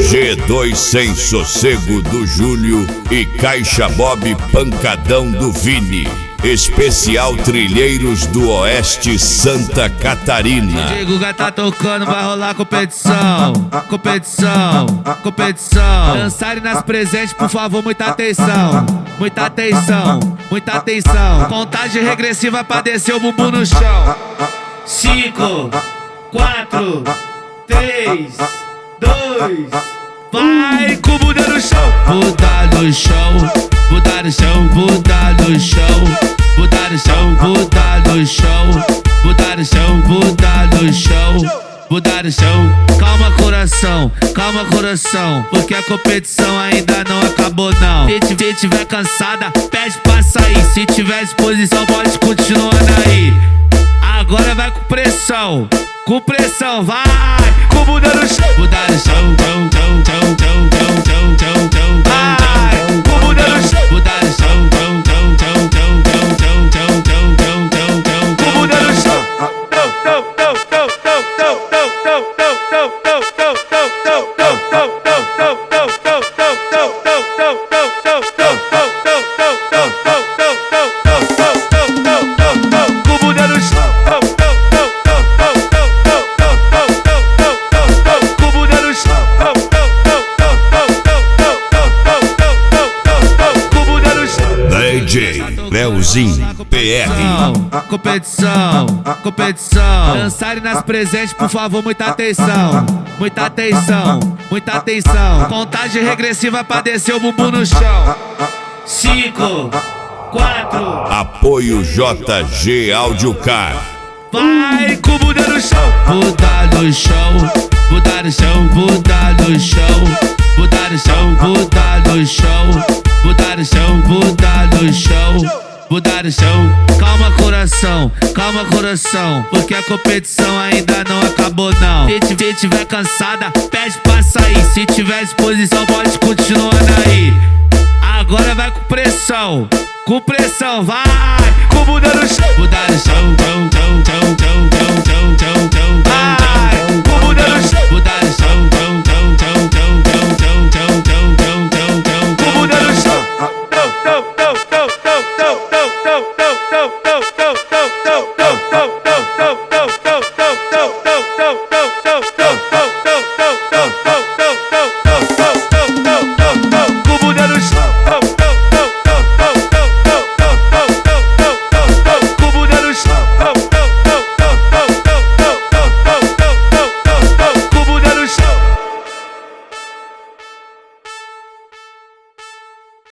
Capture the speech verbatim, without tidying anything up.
G dois Sem Sossego do Júlio e Caixa Bob Pancadão do Vini. Especial Trilheiros do Oeste Santa Catarina. D J Guga tá tocando, vai rolar competição. Competição, competição. Dançarem nas presentes, por favor, muita atenção. Muita atenção, muita atenção. Contagem regressiva pra descer o bumbum no chão. Cinco, quatro, três, dois. Vai com o bunda no chão. Bunda no chão, bunda no chão, bunda no chão, bunda no chão, bunda no chão, bunda no chão, bunda no chão, bunda no chão. Calma coração, calma coração, porque a competição ainda não acabou não. Se se tiver cansada, pede pra sair. Se tiver disposição, pode continuar aí. Agora vai com pressão, com pressão, vai com bunda no chão. Bunda no chão, chão, chão, chão, chão, chão, chão, chão, chão, vai com bunda no chão. Bunda no chão, chão, chão, chão, chão, chão, chão, chão, chão, chão, chão, chão, com bunda no chão. D J Leozinho P R. Competição, competição. Dançarem nas presentes, por favor, muita atenção. Muita atenção, muita atenção. Contagem regressiva pra descer o bumbum no chão. Cinco, quatro. Apoio J G Audiocar. Vai com o bunda no chão. Bunda no chão, bunda no chão, bunda no chão, bunda no chão, bunda no chão, bunda no chão, bunda no chão, bunda no chão. Calma coração, calma coração, porque a competição ainda não acabou não. Se se tiver cansada, pede pra sair. Se tiver disposição, pode continuar aí. Agora vai com pressão, com pressão, vai com bunda no chão. Bunda no chão, chão, chão, chão, chão, chão, chão, chão, chão, vai com bunda no chão. Bunda